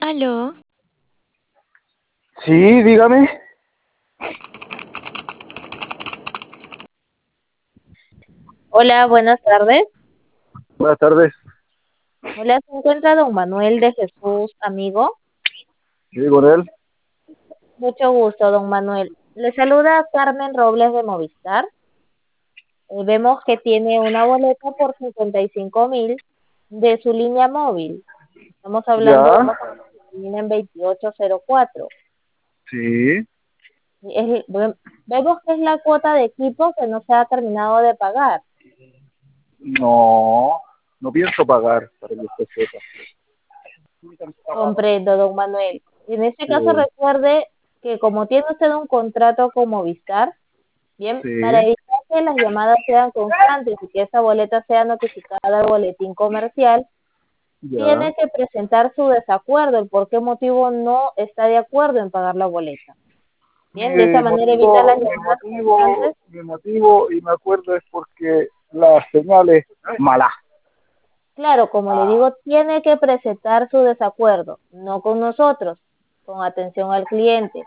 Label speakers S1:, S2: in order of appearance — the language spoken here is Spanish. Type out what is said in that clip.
S1: Aló,
S2: Sí, dígame.
S3: Hola, buenas tardes.
S2: Buenas tardes.
S3: Hola, se encuentra don Manuel de Jesús, amigo.
S2: Sí, con él.
S3: Mucho gusto, don Manuel. Le saluda Carmen Robles de Movistar. Vemos que tiene una boleta por 55.000 de su línea móvil. Estamos hablando
S2: Ya.
S3: de que termina en 2804.
S2: Sí.
S3: Es- ve- Vemos que es la cuota de equipo que no se ha terminado de pagar.
S2: No, no pienso pagar para que usted sepa.
S3: Comprendo, don Manuel. Y en este caso
S2: Sí,
S3: recuerde que como tiene usted un contrato con Movistar, bien, para
S2: sí,
S3: evitar que las llamadas sean constantes y que esa boleta sea notificada al boletín comercial,
S2: ya.
S3: tiene que presentar su desacuerdo, el por qué motivo no está de acuerdo en pagar la boleta. Bien, de esa
S2: Mi
S3: manera evita las
S2: motivo, mi
S3: llamadas
S2: motivo,
S3: constantes.
S2: mi motivo, y me acuerdo es porque la señal es mala.
S3: Claro, como le digo, tiene que presentar su desacuerdo, no con nosotros, con atención al cliente.